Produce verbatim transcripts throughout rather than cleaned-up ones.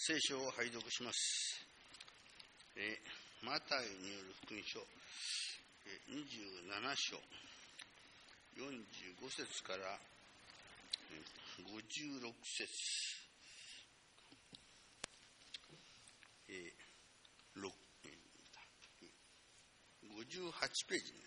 聖書を拝読します。えー、マタイによる福音書、えー、にじゅうなな章よんじゅうご節から、えー、ごじゅうろく節、えー、ろくごじゅうはちページになります。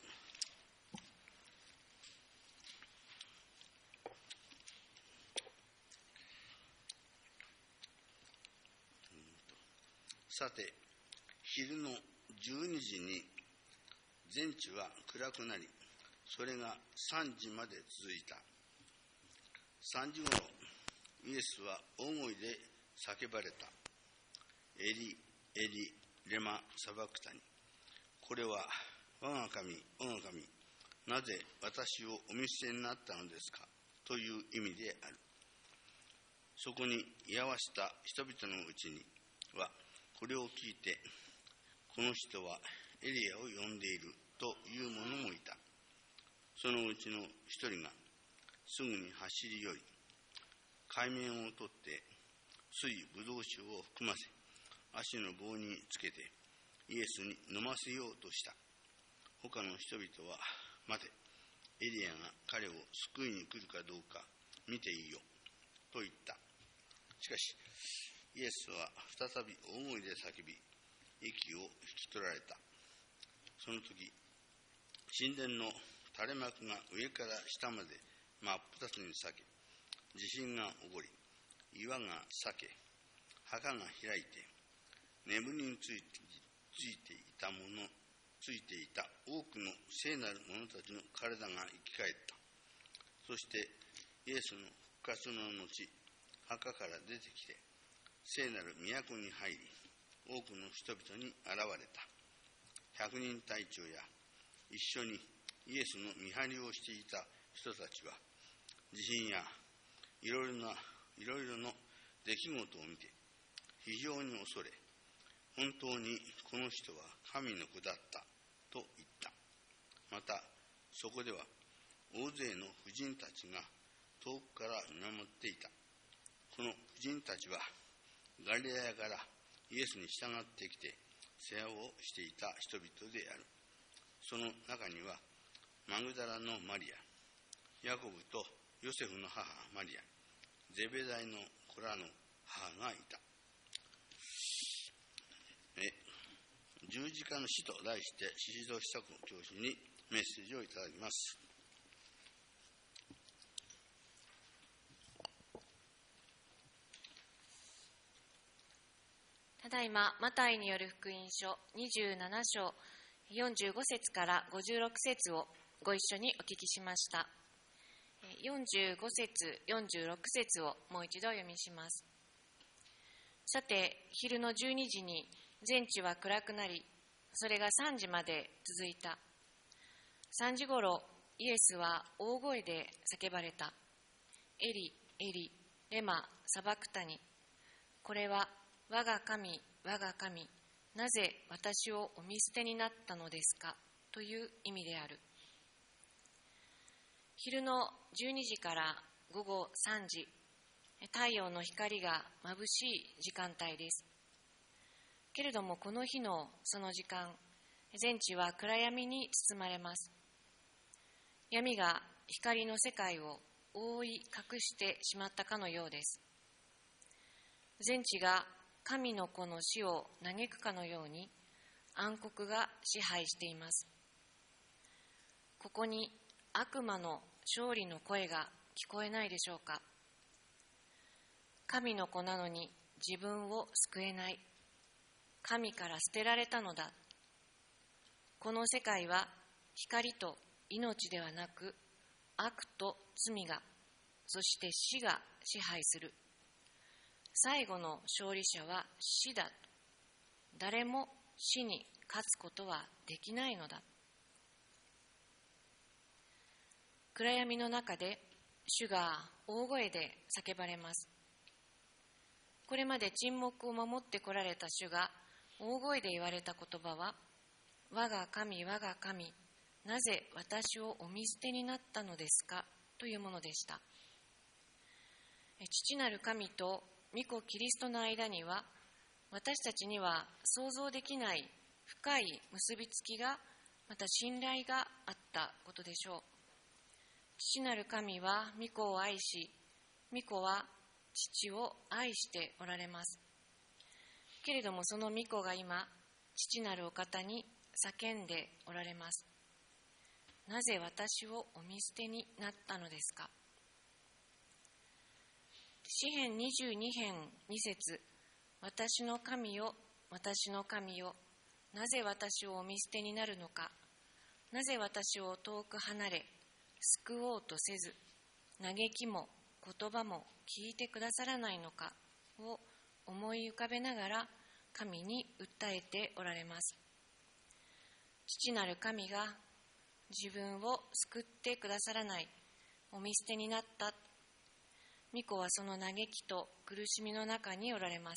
さて、昼のじゅうにじに全地は暗くなり、それがさんじまで続いた。さんじごろ、イエスは大声で叫ばれた。エリ、エリ、レマ、サバクタニ。これは、我が神、我が神、なぜ私をお見捨てになったのですかという意味である。そこに居合わせた人々のうちには、これを聞いて、この人はエリアを呼んでいるという者もいた。そのうちの一人がすぐに走り寄り、海面を取って水ぶどう酒を含ませ、足の棒につけてイエスに飲ませようとした。他の人々は、待て、エリアが彼を救いに来るかどうか見ていいよと言った。しかしイエスは再び大声で叫び、息を引き取られた。その時、神殿の垂れ幕が上から下まで真っ二つに裂け、地震が起こり、岩が裂け、墓が開いて、眠りについてついていたもの、ついていた多くの聖なる者たちの体が生き返った。そしてイエスの復活の後、墓から出てきて、聖なる都に入り、多くの人々に現れた。百人隊長や一緒にイエスの見張りをしていた人たちは、地震やいろいろな、いろいろな出来事を見て、非常に恐れ、本当にこの人は神の子だったと言った。また、そこでは大勢の婦人たちが遠くから見守っていた。この婦人たちは、ガリラヤからイエスに従ってきて世話をしていた人々である。その中にはマグダラのマリア、ヤコブとヨセフの母マリア、ゼベダイの子らの母がいた。え十字架の死と題して宍戸久子教師にメッセージをいただきます。 ただいまマタイによる福音書にじゅうなな章よんじゅうご節からごじゅうろく節をご一緒にお聞きしました。よんじゅうご節、よんじゅうろく節をもう一度読みします。さて、昼のじゅうにじに全地は暗くなり、それがさんじまで続いた。さんじごろ、イエスは大声で叫ばれた。エリ、エリ、レマ、サバクタニ。これは我が神、我が神、なぜ私をお見捨てになったのですかという意味である。昼のじゅうにじから午後さんじ、太陽の光が眩しい時間帯です。けれどもこの日のその時間、全地は暗闇に包まれます。闇が光の世界を覆い隠してしまったかのようです。全地が神の子の死を嘆くかのように暗黒が支配しています。ここに悪魔の勝利の声が聞こえないでしょうか。神の子なのに自分を救えない。神から捨てられたのだ。この世界は光と命ではなく悪と罪が、そして死が支配する。最後の勝利者は死だ。誰も死に勝つことはできないのだ。暗闇の中で主が大声で叫ばれます。これまで沈黙を守ってこられた主が大声で言われた言葉は、我が神、我が神、なぜ私をお見捨てになったのですかというものでした。父なる神と御子キリストの間には、私たちには想像できない深い結びつきが、また信頼があったことでしょう。父なる神は御子を愛し、御子は父を愛しておられます。けれどもその御子が今、父なるお方に叫んでおられます。なぜ私をお見捨てになったのですか。詩編にじゅうに編に節、私の神よ、私の神よ、なぜ私をお見捨てになるのか。なぜ私を遠く離れ、救おうとせず、嘆きも言葉も聞いてくださらないのかを思い浮かべながら神に訴えておられます。父なる神が自分を救ってくださらない、お見捨てになった。御子はその嘆きと苦しみの中におられます。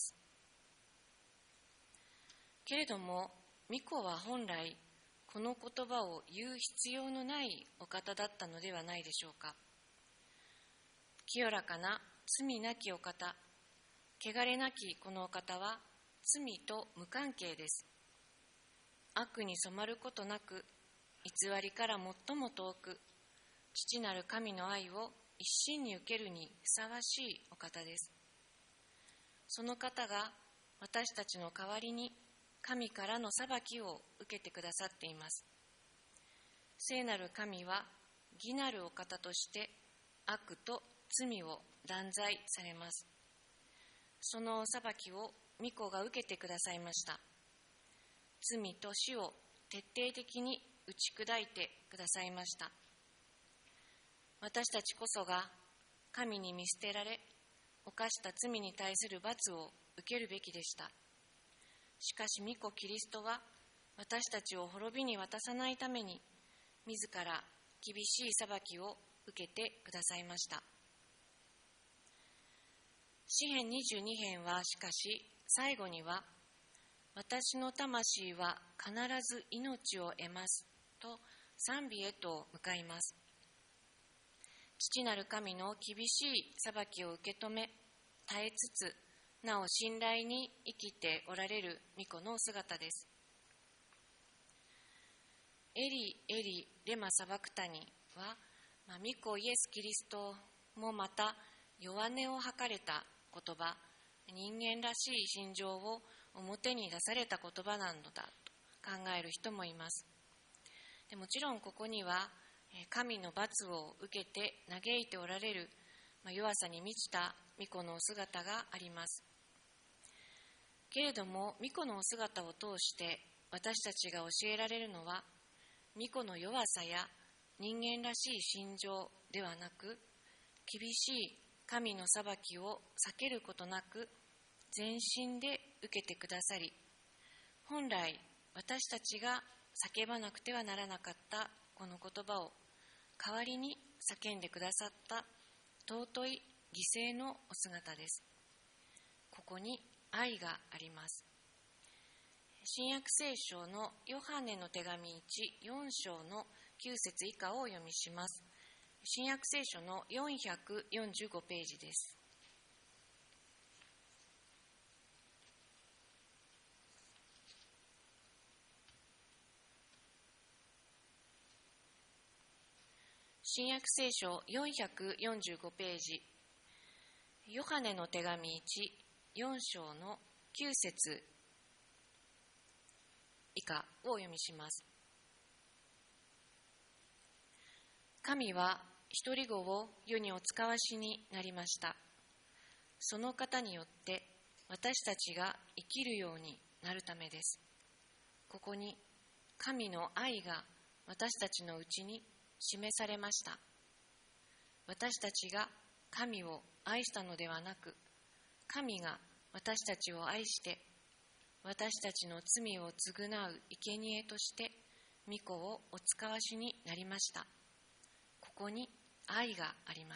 けれども御子は本来この言葉を言う必要のないお方だったのではないでしょうか。清らかな罪なきお方、汚れなきこのお方は罪と無関係です。悪に染まることなく、偽りから最も遠く、父なる神の愛を一身に受けるにふさわしいお方です。その方が私たちの代わりに神からの裁きを受けてくださっています。聖なる神は義なるお方として悪と罪を断罪されます。その裁きを御子が受けてくださいました。罪と死を徹底的に打ち砕いてくださいました。私たちこそが神に見捨てられ、犯した罪に対する罰を受けるべきでした。しかし御子キリストは私たちを滅びに渡さないために、自ら厳しい裁きを受けてくださいました。詩編にじゅうに編はしかし最後には、私の魂は必ず命を得ますと賛美へと向かいます。父なる神の厳しい裁きを受け止め、耐えつつ、なお信頼に生きておられる御子の姿です。エリエリレマサバクタニは、まあ、御子イエス・キリストもまた弱音を吐かれた言葉、人間らしい心情を表に出された言葉なのだと考える人もいます。でもちろんここには神の罰を受けて嘆いておられる、まあ、弱さに満ちた御子のお姿があります。けれども御子のお姿を通して私たちが教えられるのは、御子の弱さや人間らしい心情ではなく、厳しい神の裁きを避けることなく全身で受けてくださり、本来私たちが叫ばなくてはならなかったこの言葉を代わりに叫んでくださった尊い犠牲のお姿です。ここに愛があります。新約聖書のヨハネの手紙いち、よん章のきゅう節以下をお読みします。新約聖書のよんひゃくよんじゅうごページです。新約聖書よんひゃくよんじゅうごページ、ヨハネの手紙いち、よん章のきゅう節以下をお読みします。神は一人子を世にお使わしになりました。その方によって私たちが生きるようになるためです。ここに神の愛が私たちのうちに示されました。私たちが神を愛したのではなく、神が私たちを愛して私たちの罪を償う生贄として御子をお使わしになりました。ここに愛があります。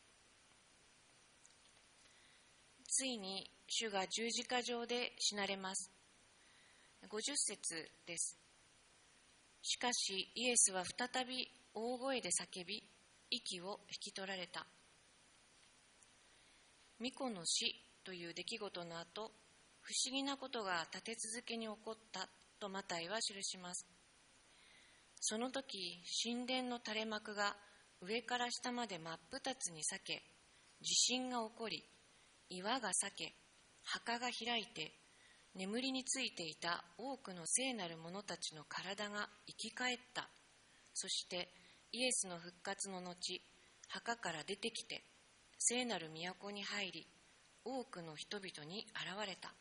ついに主が十字架上で死なれます。ごじゅっ節です。しかしイエスは再び大声で叫び、息を引き取られた。御子の死という出来事の後、不思議なことが立て続けに起こったとマタイは記します。その時、神殿の垂れ幕が上から下まで真っ二つに裂け、地震が起こり、岩が裂け、墓が開いて、眠りについていた多くの聖なる者たちの体が生き返った。そしてイエスの復活の後、墓から出てきて、聖なる都に入り、多くの人々に現れた。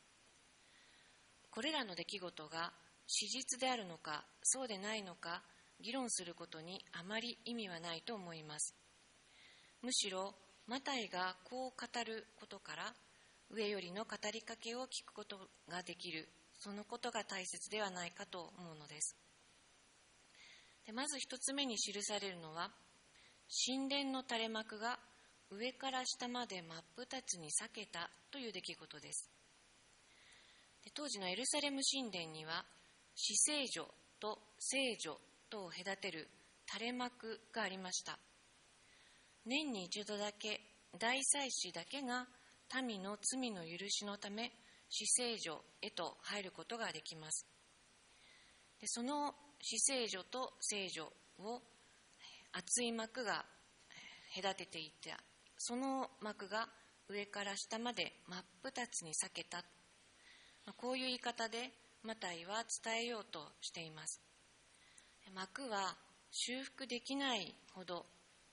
これらの出来事が史実であるのか、そうでないのか、議論することにあまり意味はないと思います。むしろ、マタイがこう語ることから、上よりの語りかけを聞くことができる、そのことが大切ではないかと思うのです。でまず一つ目に記されるのは、神殿の垂れ幕が上から下まで真っ二つに裂けたという出来事です。で当時のエルサレム神殿には、至聖所と聖所とを隔てる垂れ幕がありました。年に一度だけ、大祭司だけが民の罪の許しのため、至聖所へと入ることができます。でその至聖所と聖所を厚い幕が隔てていた。その幕が上から下まで真っ二つに裂けた。こういう言い方でマタイは伝えようとしています。幕は修復できないほど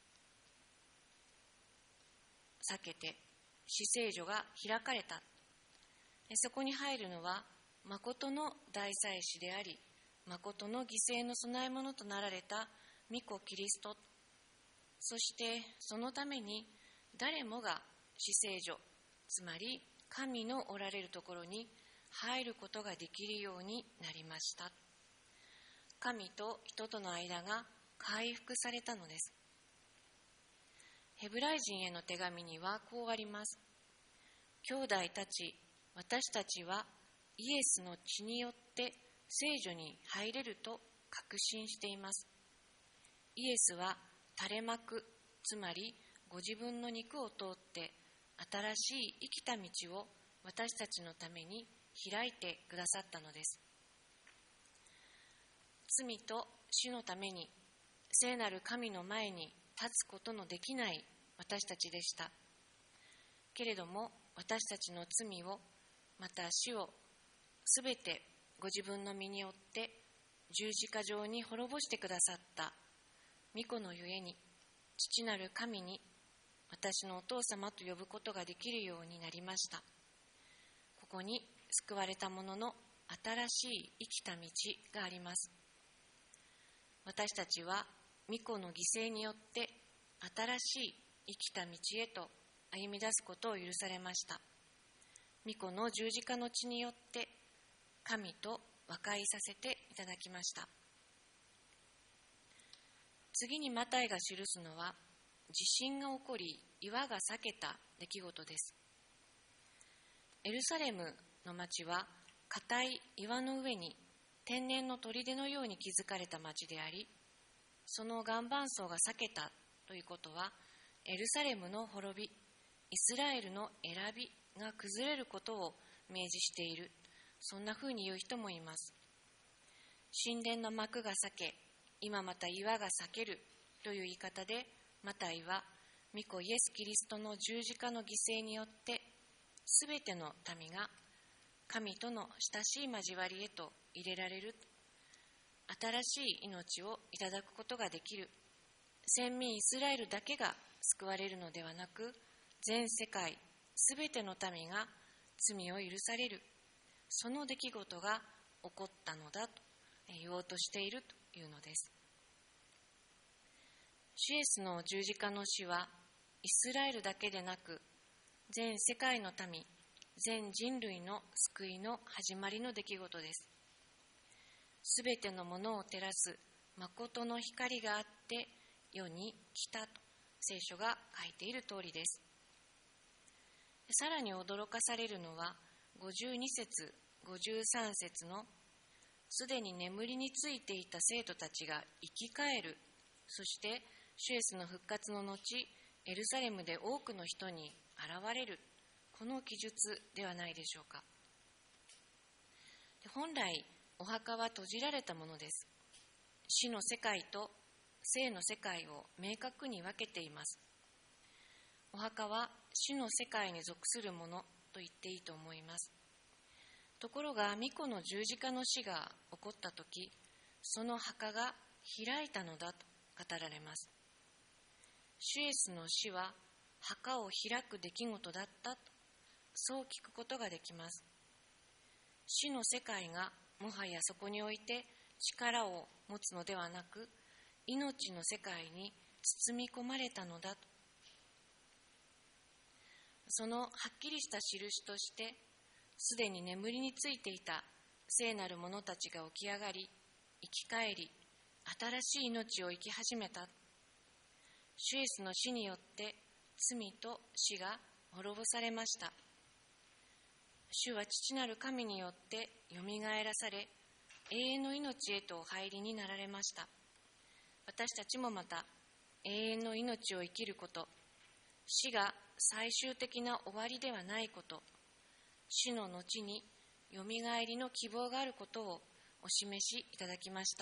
裂けて、至聖所が開かれた。そこに入るのは、誠の大祭司であり、誠の犠牲の供え物となられた御子キリスト。そしてそのために誰もが至聖所、つまり神のおられるところに入ることができるようになりました。神と人との間が回復されたのです。ヘブライ人への手紙にはこうあります。兄弟たち、私たちはイエスの血によって聖所に入れると確信しています。イエスは垂れ幕、つまりご自分の肉を通って新しい生きた道を私たちのために開いてくださったのです。罪と死のために聖なる神の前に立つことのできない私たちでした。けれども私たちの罪を、また死をすべてご自分の身によって十字架上に滅ぼしてくださった御子のゆえに、父なる神に私のお父様と呼ぶことができるようになりました。ここに救われた者の新しい生きた道があります。私たちは御子の犠牲によって新しい生きた道へと歩み出すことを許されました。御子の十字架の血によって神と和解させていただきました。次にマタイが記すのは、地震が起こり岩が裂けた出来事です。エルサレムの町は固い岩の上に天然の砦のように築かれた町であり、その岩盤層が裂けたということは、エルサレムの滅び、イスラエルの選びが崩れることを明示している、そんなふうに言う人もいます。神殿の幕が裂け、今また岩が裂けるという言い方で、マタイは御子イエス・キリストの十字架の犠牲によってすべての民が神との親しい交わりへと入れられる、新しい命をいただくことができる、先民イスラエルだけが救われるのではなく、全世界すべての民が罪を許される、その出来事が起こったのだと言おうとしているというのです。主イエスの十字架の死はイスラエルだけでなく、全世界の民、全人類の救いの始まりの出来事です。すべてのものを照らす誠の光があって世に来たと聖書が書いている通りです。さらに驚かされるのはごじゅうに節、ごじゅうさん節のすでに眠りについていた生徒たちが生き返る、そして主イエスの復活の後、エルサレムで多くの人に現れる、 この記述ではないでしょうか。本来お墓は閉じられたものです。死の世界と生の世界を明確に分けています。お墓は死の世界に属するものと言っていいと思います。ところが御子の十字架の死が起こったとき、その墓が開いたのだと語られます。主イエスの死は墓を開く出来事だったと、そう聞くことができます。死の世界がもはやそこにおいて力を持つのではなく、命の世界に包み込まれたのだと。そのはっきりした印として、すでに眠りについていた聖なる者たちが起き上がり、生き返り、新しい命を生き始めた。主イエスの死によって罪と死が滅ぼされました。主は父なる神によってよみがえらされ、永遠の命へとお入りになられました。私たちもまた永遠の命を生きること、死が最終的な終わりではないこと、死の後によみがえりの希望があることをお示しいただきました。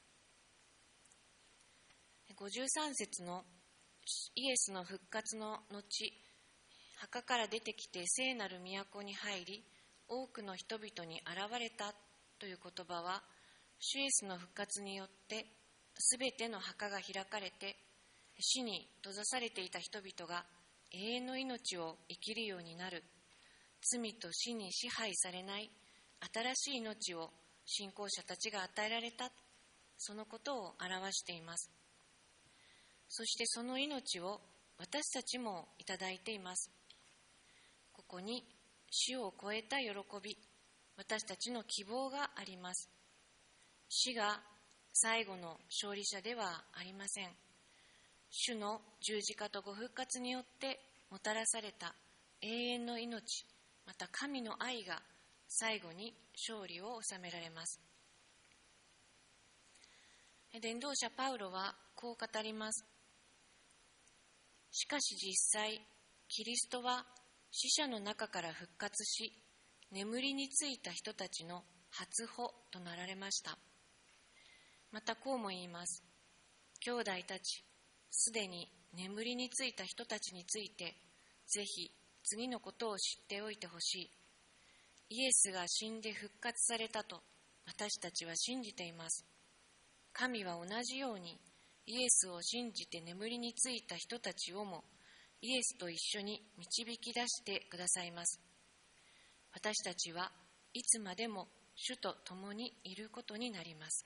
ごじゅうさん節のイエスの復活の後、墓から出てきて聖なる都に入り、多くの人々に現れたという言葉は、主イエスの復活によってすべての墓が開かれて、死に閉ざされていた人々が永遠の命を生きるようになる、罪と死に支配されない新しい命を信仰者たちが与えられた、そのことを表しています。そしてその命を私たちもいただいています。ここに死を超えた喜び、私たちの希望があります。死が最後の勝利者ではありません。主の十字架とご復活によってもたらされた永遠の命、また神の愛が最後に勝利を収められます。伝道者パウロはこう語ります。しかし実際、キリストは死者の中から復活し、眠りについた人たちの初歩となられました。またこうも言います。兄弟たち、すでに眠りについた人たちについて、ぜひ次のことを知っておいてほしい。イエスが死んで復活されたと私たちは信じています。神は同じようにイエスを信じて眠りについた人たちをもイエスと一緒に導き出してくださいます。私たちはいつまでも主と共にいることになります。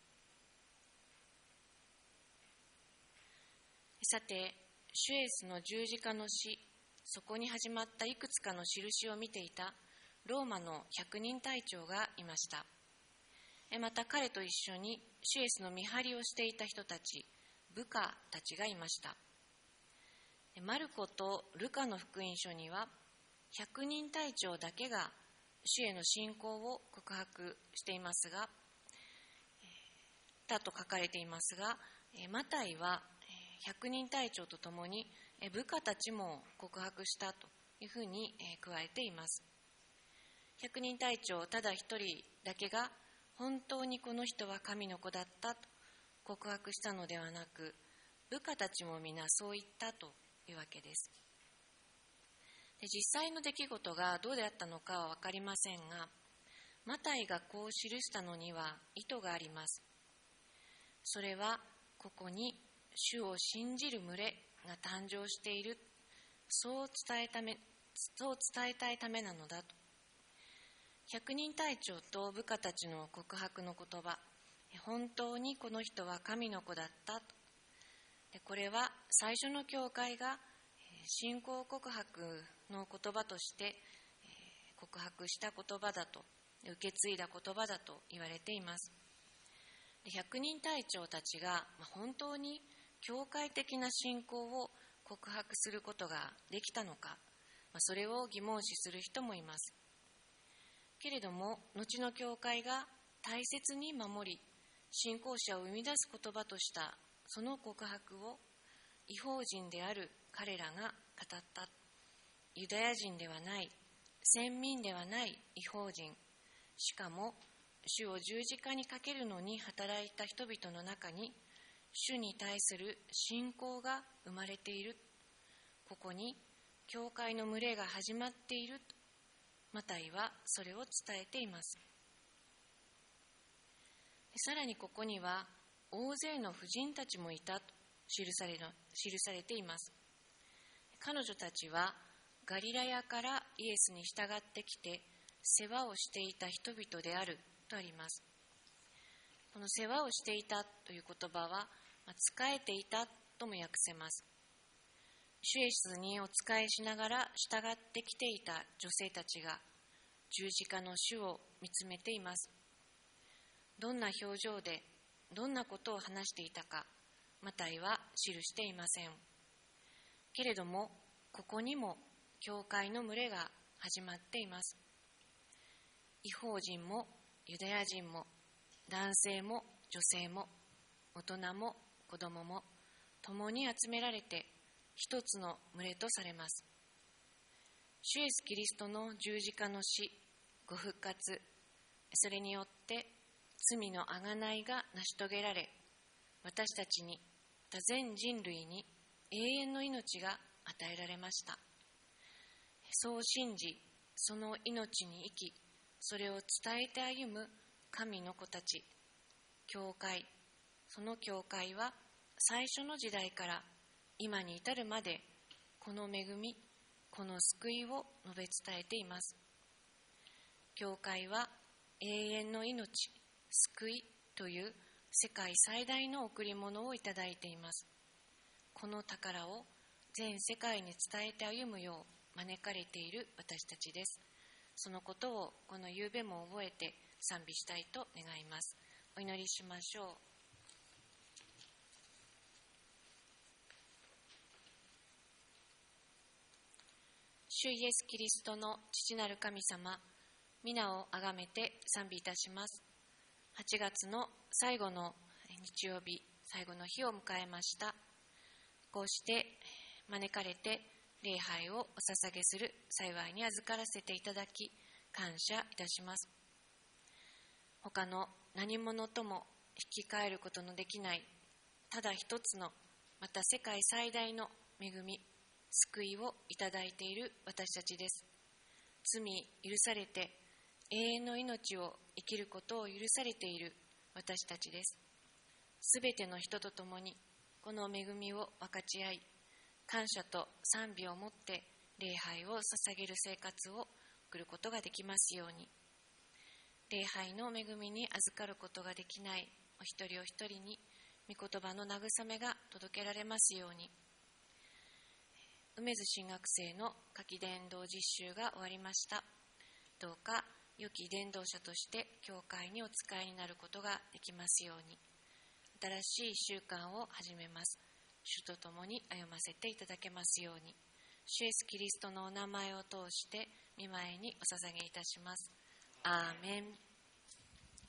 さて、主イエスの十字架の死、そこに始まったいくつかの印を見ていたローマの百人隊長がいました。また彼と一緒に主イエスの見張りをしていた人たち、部下たちがいました。マルコとルカの福音書には百人隊長だけが主への信仰を告白していますが、だと書かれていますが、マタイは百人隊長とともに部下たちも告白したというふうに加えています。百人隊長ただ一人だけが本当にこの人は神の子だったと告白したのではなく、部下たちも皆そう言ったというわけです。で、実際の出来事がどうであったのかは分かりませんが、マタイがこう記したのには意図があります。それはここに主を信じる群れが誕生している、そう伝えため、そう伝えたいためなのだと。百人隊長と部下たちの告白の言葉、本当にこの人は神の子だったと。で、これは最初の教会が信仰告白の言葉として告白した言葉だと、受け継いだ言葉だと言われています。で、百人隊長たちが本当に教会的な信仰を告白することができたのか、それを疑問視する人もいます。けれども、後の教会が大切に守り、信仰者を生み出す言葉としたその告白を異邦人である彼らが語った。ユダヤ人ではない先民ではない異邦人、しかも主を十字架にかけるのに働いた人々の中に主に対する信仰が生まれている。ここに教会の群れが始まっているとマタイはそれを伝えています。さらにここには大勢の婦人たちもいたと記される、記されています。彼女たちはガリラヤからイエスに従ってきて世話をしていた人々であるとあります。この世話をしていたという言葉は仕えていたとも訳せます。主イエスにお仕えしながら従ってきていた女性たちが十字架の主を見つめています。どんな表情でどんなことを話していたかマタイは記していません。けれどもここにも教会の群れが始まっています。異邦人もユダヤ人も男性も女性も大人も子供も共に集められて一つの群れとされます。主イエスキリストの十字架の死、ご復活、それによって罪の贖いが成し遂げられ、私たちに、また全人類に永遠の命が与えられました。そう信じ、その命に生き、それを伝えて歩む神の子たち、教会、その教会は最初の時代から今に至るまでこの恵み、この救いを述べ伝えています。教会は永遠の命、救いという世界最大の贈り物をいただいています。この宝を全世界に伝えて歩むよう招かれている私たちです。そのことをこの夕べも覚えて賛美したいと願います。お祈りしましょう。主イエスキリストの父なる神様、皆をあがめて賛美いたします。はちがつの最後の日曜日、最後の日を迎えました。こうして招かれて礼拝をお捧げする幸いに預からせていただき感謝いたします。他の何者とも引き換えることのできないただ一つの、また世界最大の恵み、救いをいただいている私たちです。罪許されて永遠の命を生きることを許されている私たちです。すべての人と共にこの恵みを分かち合い、感謝と賛美をもって礼拝を捧げる生活を送ることができますように。礼拝の恵みに預かることができないお一人お一人に御言葉の慰めが届けられますように。梅津神学生の夏季伝道実習が終わりました。どうか良き伝道者として教会にお仕えになることができますように。新しい習慣を始めます。主と共に歩ませていただけますように。主イエスキリストのお名前を通して御前にお捧げいたします。アーメン。